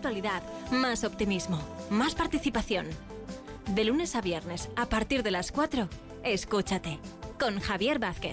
realidad, más optimismo, más participación. De lunes a viernes, a partir de las 4, escúchate, con Javier Vázquez.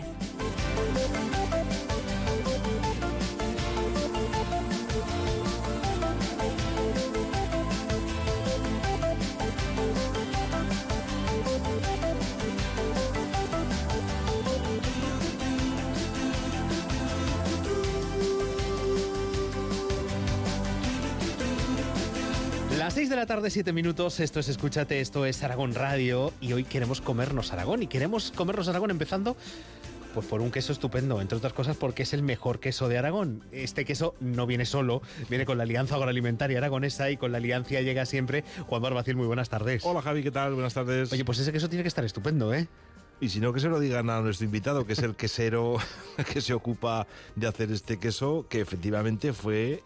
Las 6 de la tarde, 7 minutos, esto es Escúchate, esto es Aragón Radio y hoy queremos comernos Aragón y queremos comernos Aragón empezando pues por un queso estupendo, entre otras cosas porque es el mejor queso de Aragón. Este queso no viene solo, viene con la Alianza Agroalimentaria Aragonesa y con la alianza llega siempre Juan Barbacil. Muy buenas tardes. Hola Javi, ¿qué tal? Buenas tardes. Oye, pues ese queso tiene que estar estupendo, ¿eh? Y si no, que se lo digan a nuestro invitado, que es el quesero que se ocupa de hacer este queso, que efectivamente fue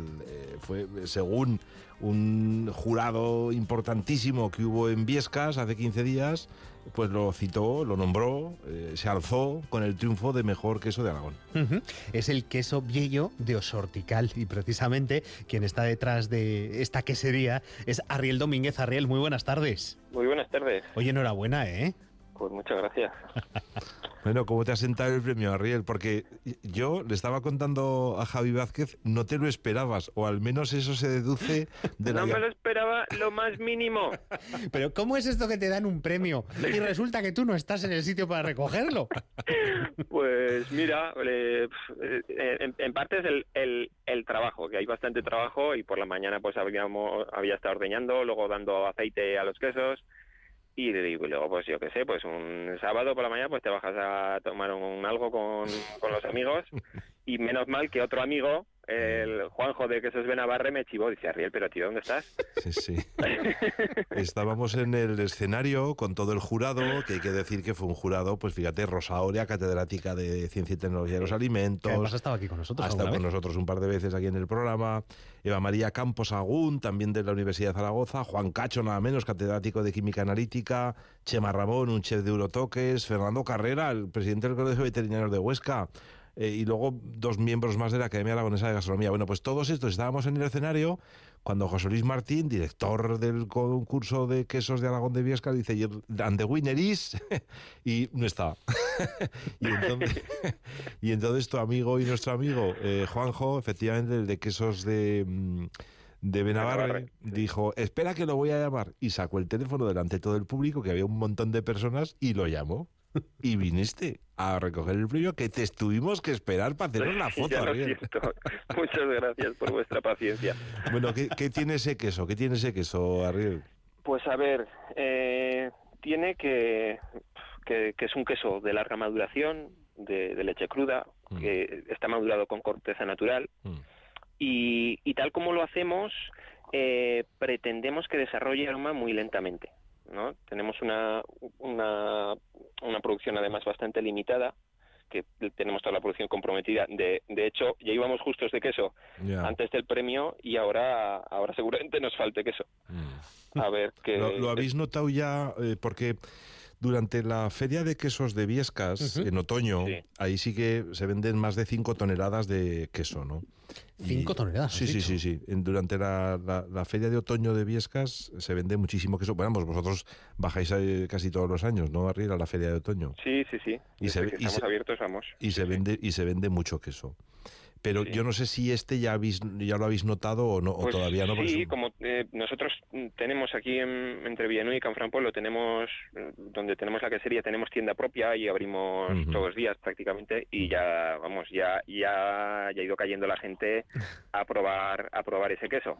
según un jurado importantísimo que hubo en Biescas hace 15 días, pues lo citó, lo nombró, se alzó con el triunfo de mejor queso de Aragón. Es el queso Viello de Osortical y precisamente quien está detrás de esta quesería es Arriel Domínguez. Arriel, muy buenas tardes. Muy buenas tardes. Oye, enhorabuena, ¿eh? Pues muchas gracias. Bueno, ¿cómo te ha sentado el premio, Arriel? Porque yo le estaba contando a Javi Vázquez, no te lo esperabas, o al menos eso se deduce de la... No me lo esperaba lo más mínimo. Pero ¿cómo es esto que te dan un premio y resulta que tú no estás en el sitio para recogerlo? Pues mira, en parte es el trabajo, que hay bastante trabajo y por la mañana pues había estado ordeñando, luego dando aceite a los quesos. Y luego, pues yo qué sé, pues un sábado por la mañana pues te bajas a tomar algo con los amigos y menos mal que otro amigo, el Juanjo de Quesos Benavarre, me chivó. Dice, Arriel, pero tío, ¿dónde estás? Sí. Estábamos en el escenario con todo el jurado, que hay que decir que fue un jurado, pues fíjate, Rosa Oria, catedrática de Ciencia y Tecnología de los Alimentos. Que además ha estado aquí con nosotros. Ha estado con nosotros un par de veces aquí en el programa. Eva María Campos Agún, también de la Universidad de Zaragoza. Juan Cacho, nada menos, catedrático de Química Analítica. Chema Ramón, un chef de Eurotoques. Fernando Carrera, el presidente del Colegio Veterinario de Huesca. Y luego 2 miembros más de la Academia Aragonesa de Gastronomía. Bueno, pues todos estos estábamos en el escenario cuando José Luis Martín, director del concurso de quesos de Aragón de Biescas, dice, and the winner is... y no estaba. y entonces tu amigo y nuestro amigo Juanjo, efectivamente, el de quesos de Benavarre, dijo, espera que lo voy a llamar. Y sacó el teléfono delante de todo el público, que había un montón de personas, y lo llamó. Y viniste a recoger el premio, que te estuvimos que esperar para hacernos la foto. Ya lo siento. Muchas gracias por vuestra paciencia. Bueno, ¿qué tiene ese queso? ¿Qué tiene ese queso, Arriel? Pues a ver, tiene que es un queso de larga maduración, de leche cruda, que está madurado con corteza natural, y tal como lo hacemos, pretendemos que desarrolle aroma muy lentamente, ¿no? Tenemos una producción además bastante limitada, que tenemos toda la producción comprometida. De hecho, ya íbamos justos de queso antes del premio y ahora seguramente nos falte queso. A ver qué... ¿Lo habéis notado ya? Porque durante la Feria de Quesos de Biescas, en otoño, ahí sí que se venden más de 5 toneladas de queso, ¿no? 5 toneladas. Sí. Durante la Feria de Otoño de Biescas se vende muchísimo queso. Bueno, pues vosotros bajáis casi todos los años, ¿no, Arriel, a la Feria de Otoño? Sí. Estamos abiertos, vamos. Y se vende mucho queso. Pero yo no sé si ya lo habéis notado o no, pues o todavía no. Sí, como nosotros tenemos aquí entre Villanueva y Canfranpueblo, donde tenemos la quesería, tenemos tienda propia y abrimos todos los días prácticamente, y ya ha ido cayendo la gente a probar ese queso.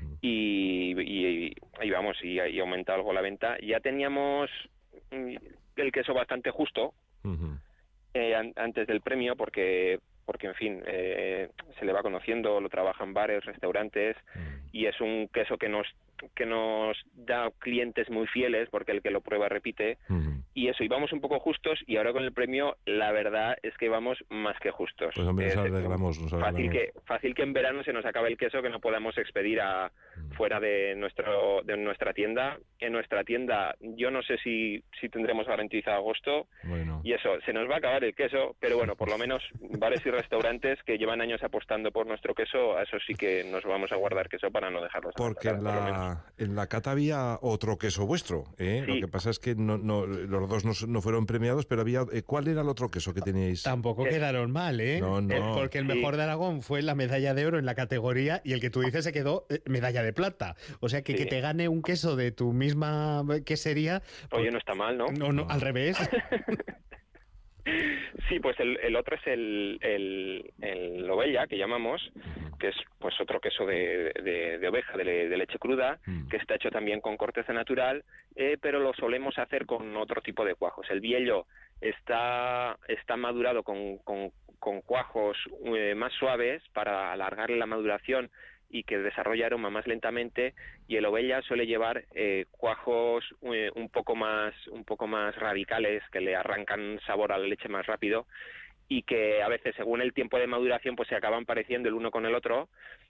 Y vamos, y aumenta algo la venta. Ya teníamos el queso bastante justo antes del premio, porque en fin, se le va conociendo, lo trabaja en bares, restaurantes, y es un queso que da clientes muy fieles, porque el que lo prueba repite, y eso, y vamos un poco justos, y ahora con el premio la verdad es que vamos más que justos. Pues hombre, nos alegramos. Fácil que en verano se nos acabe el queso, que no podamos expedir fuera de nuestra tienda. En nuestra tienda yo no sé si tendremos garantizado agosto, y eso, se nos va a acabar el queso, pero bueno, por lo menos bares y restaurantes que llevan años apostando por nuestro queso, a eso sí que nos vamos a guardar queso para no dejarlos. Porque en la cata había otro queso vuestro, ¿eh? Sí. Lo que pasa es que los dos no fueron premiados, pero había... ¿Cuál era el otro queso que teníais? Tampoco quedaron mal, ¿eh? No. Porque el mejor de Aragón fue la medalla de oro en la categoría, y el que tú dices se quedó medalla de plata. O sea que te gane un queso de tu misma quesería... Oye, no está mal, ¿no? No, al revés. Sí, pues el otro es el Ovella, que llamamos, que es pues otro queso de oveja, de leche cruda, que está hecho también con corteza natural, pero lo solemos hacer con otro tipo de cuajos. El Biello está madurado con cuajos más suaves para alargarle la maduración y que desarrolla aroma más lentamente, y el Ovella suele llevar cuajos un poco más radicales, que le arrancan sabor a la leche más rápido, y que a veces, según el tiempo de maduración, pues se acaban pareciendo el uno con el otro,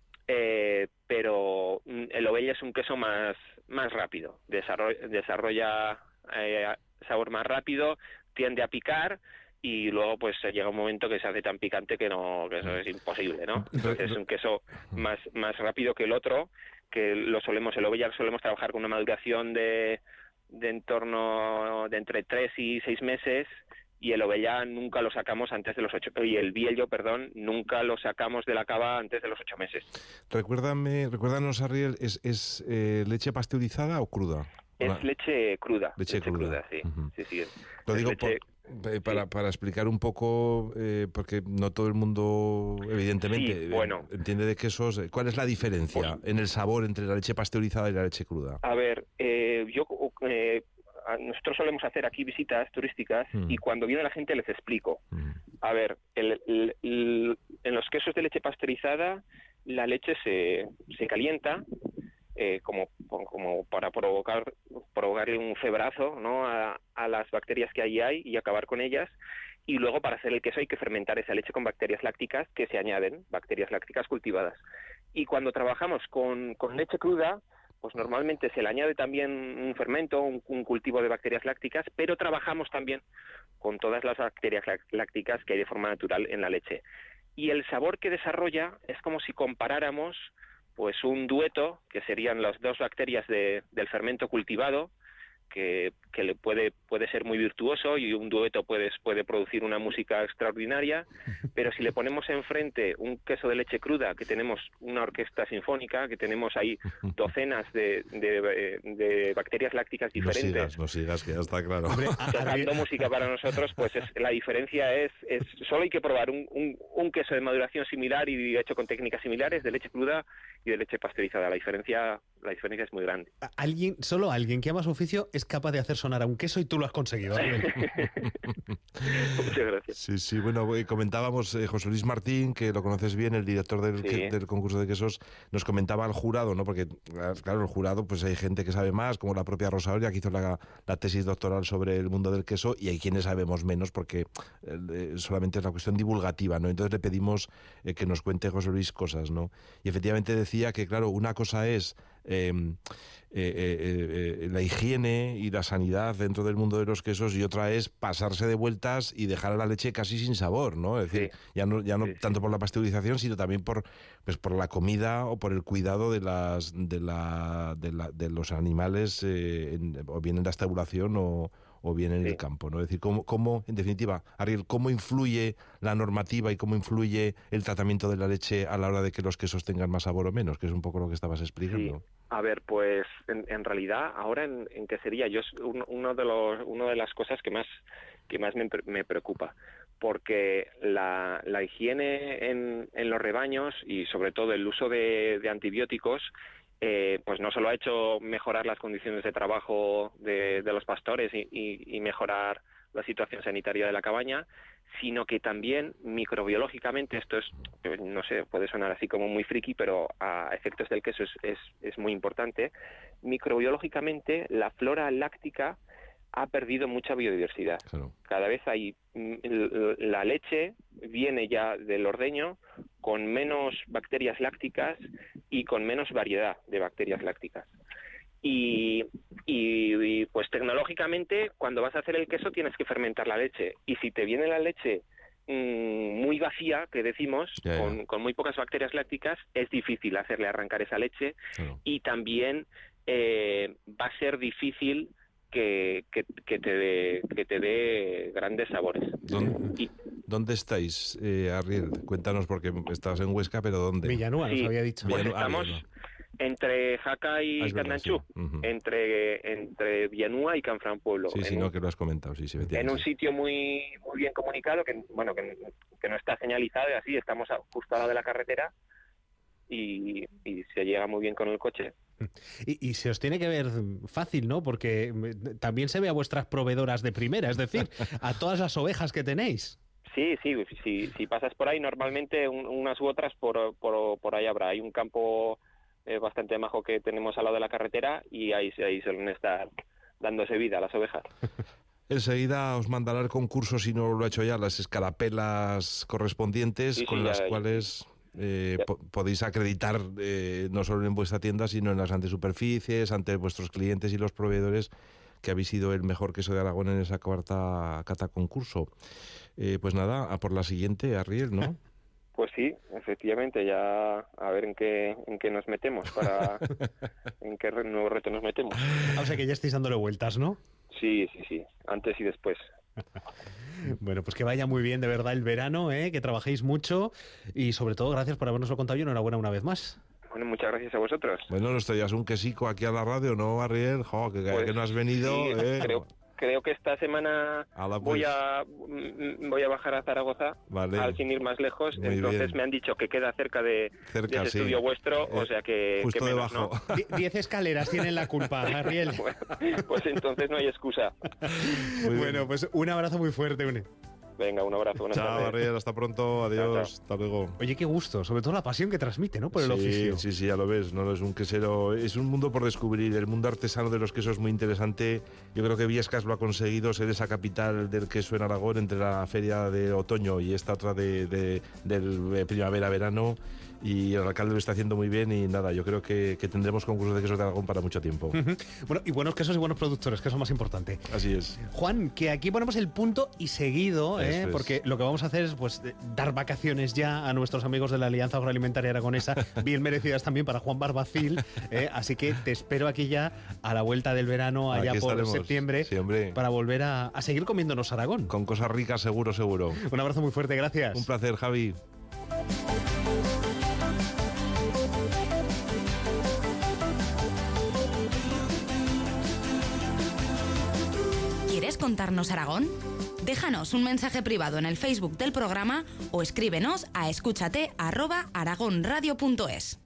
pero el Ovella es un queso más rápido, desarrolla sabor más rápido, tiende a picar, y luego pues llega un momento que se hace tan picante que eso es imposible, ¿no? Entonces es un queso más rápido que el otro, que el Ovella solemos trabajar con una maduración de en torno de entre 3 y 6 meses, y el Ovella nunca lo sacamos antes de los 8, y el Biello, nunca lo sacamos de la cava antes de los 8 meses. Recuérdanos, Ariel, ¿es leche pasteurizada o cruda? Es leche cruda. Leche cruda, sí. Sí. Lo digo para explicar un poco, porque no todo el mundo, evidentemente, entiende de quesos. ¿Cuál es la diferencia en el sabor entre la leche pasteurizada y la leche cruda? A ver, nosotros solemos hacer aquí visitas turísticas, y cuando viene la gente les explico. A ver, en los quesos de leche pasteurizada la leche se calienta, como para provocar un febrazo, ¿no?, a las bacterias que allí hay y acabar con ellas, y luego para hacer el queso hay que fermentar esa leche con bacterias lácticas que se añaden, bacterias lácticas cultivadas. Y cuando trabajamos con leche cruda, pues normalmente se le añade también un fermento, un cultivo de bacterias lácticas, pero trabajamos también con todas las bacterias lácticas que hay de forma natural en la leche. Y el sabor que desarrolla es como si comparáramos pues un dueto, que serían las dos bacterias del fermento cultivado, que le puede ser muy virtuoso, y un dueto puede producir una música extraordinaria, pero si le ponemos enfrente un queso de leche cruda, que tenemos una orquesta sinfónica, que tenemos ahí docenas de bacterias lácticas diferentes. No sigas, que ya está claro. Tocando música para nosotros, pues la diferencia es solo hay que probar un queso de maduración similar y hecho con técnicas similares, de leche cruda y de leche pasteurizada. La diferencia es muy grande. Solo alguien que ama su oficio es capaz de hacer sonar a un queso, y tú lo has conseguido. Muchas gracias. Sí, bueno, comentábamos, José Luis Martín, que lo conoces bien, el director del concurso de quesos, nos comentaba al jurado, ¿no? Porque, claro, el jurado, pues hay gente que sabe más, como la propia Rosa Oria, que hizo la tesis doctoral sobre el mundo del queso, y hay quienes sabemos menos, porque solamente es la cuestión divulgativa, ¿no? Entonces le pedimos que nos cuente José Luis cosas, ¿no? Y efectivamente decía que, claro, una cosa es la higiene y la sanidad dentro del mundo de los quesos, y otra es pasarse de vueltas y dejar a la leche casi sin sabor, ¿no? Es decir, ya no tanto por la pasteurización, sino también por la comida o por el cuidado de los animales, o bien en la estabulación o bien en el campo, ¿no? Es decir, cómo, en definitiva, Ariel, ¿cómo influye la normativa y cómo influye el tratamiento de la leche a la hora de que los quesos tengan más sabor o menos? Que es un poco lo que estabas explicando. Sí. A ver, pues en realidad, ahora en qué sería, yo una de las cosas que más me preocupa, porque la higiene en los rebaños, y sobre todo el uso de antibióticos, pues no solo ha hecho mejorar las condiciones de trabajo de los pastores y mejorar la situación sanitaria de la cabaña, sino que también microbiológicamente, esto es, no sé, puede sonar así como muy friki, pero a efectos del queso es muy importante, microbiológicamente la flora láctica ha perdido mucha biodiversidad. Claro. Cada vez la leche viene ya del ordeño con menos bacterias lácticas y con menos variedad de bacterias lácticas. Y pues tecnológicamente, cuando vas a hacer el queso tienes que fermentar la leche. Y si te viene la leche muy vacía, que decimos, con muy pocas bacterias lácticas, es difícil hacerle arrancar esa leche. Claro. Y también va a ser difícil que te dé grandes sabores. ¿Dónde estáis, Arriel? Cuéntanos, porque estás en Huesca, pero ¿dónde? Villanúa, Sí, nos había dicho. Pues estamos entre Jaca y Candanchú, Uh-huh. entre Villanúa y Canfranpueblo. Sí, no, que lo has comentado, sí, En un sitio muy bien comunicado, que no está señalizado, y así estamos justo al lado de la carretera y se llega muy bien con el coche. Y se os tiene que ver fácil, ¿no? Porque también se ve a vuestras proveedoras de primera, es decir, a todas las ovejas que tenéis. Sí, si pasas por ahí, normalmente unas u otras por ahí habrá. Hay un campo bastante majo que tenemos al lado de la carretera y ahí suelen estar dándose vida a las ovejas. Enseguida os mandará el concurso, si no lo ha hecho ya, las escarapelas correspondientes, Sí, con las cuales podéis acreditar no solo en vuestra tienda, sino en las antesuperficies, ante vuestros clientes y los proveedores, que habéis sido el mejor queso de Aragón en esa cuarta cata concurso. Pues nada, a por la siguiente, Arriel, ¿no? Pues sí, efectivamente, ya a ver en qué nos metemos, en qué nuevo reto nos metemos. O sea que ya estáis dándole vueltas, ¿no? Sí, antes y después. Bueno, pues que vaya muy bien de verdad el verano, que trabajéis mucho y sobre todo gracias por habernoslo contado y enhorabuena una vez más. Bueno, muchas gracias a vosotros. Bueno, nos traías un quesico aquí a la radio, ¿no, Arriel? Jo, que no has venido. Sí, creo que esta semana pues. voy a bajar a Zaragoza, vale. Al sin ir más lejos. Muy entonces bien. Me han dicho que queda cerca de ese estudio vuestro, o sea que justo que menos, debajo. ¿no? 10 escaleras tienen la culpa, Arriel. Pues entonces no hay excusa. Bueno, pues un abrazo muy fuerte, Une. Venga, un abrazo. Buenas Chao, tardes. Arriel, hasta pronto, adiós, Chao. hasta luego. Oye, qué gusto, sobre todo la pasión que transmite, ¿no? Por el oficio. Sí, ya lo ves, no es un quesero, es un mundo por descubrir, el mundo artesano de los quesos es muy interesante. Yo creo que Viescas lo ha conseguido, ser esa capital del queso en Aragón, entre la feria de otoño y esta otra del primavera-verano, y el alcalde lo está haciendo muy bien y nada, yo creo que tendremos concursos de quesos de Aragón para mucho tiempo. Bueno, y buenos quesos y buenos productores, que es lo más importante. Así es. Juan, que aquí ponemos el punto y seguido, Eso es. porque lo que vamos a hacer es pues dar vacaciones ya a nuestros amigos de la Alianza Agroalimentaria Aragonesa, bien merecidas también para Juan Barbacil, así que te espero aquí ya a la vuelta del verano, allá Aquí por estaremos. septiembre, Sí, hombre. para volver a seguir comiéndonos Aragón. Con cosas ricas, seguro. Un abrazo muy fuerte, gracias. Un placer, Javi. ¿Quieres contarnos Aragón? Déjanos un mensaje privado en el Facebook del programa o escríbenos a escúchate@aragonradio.es.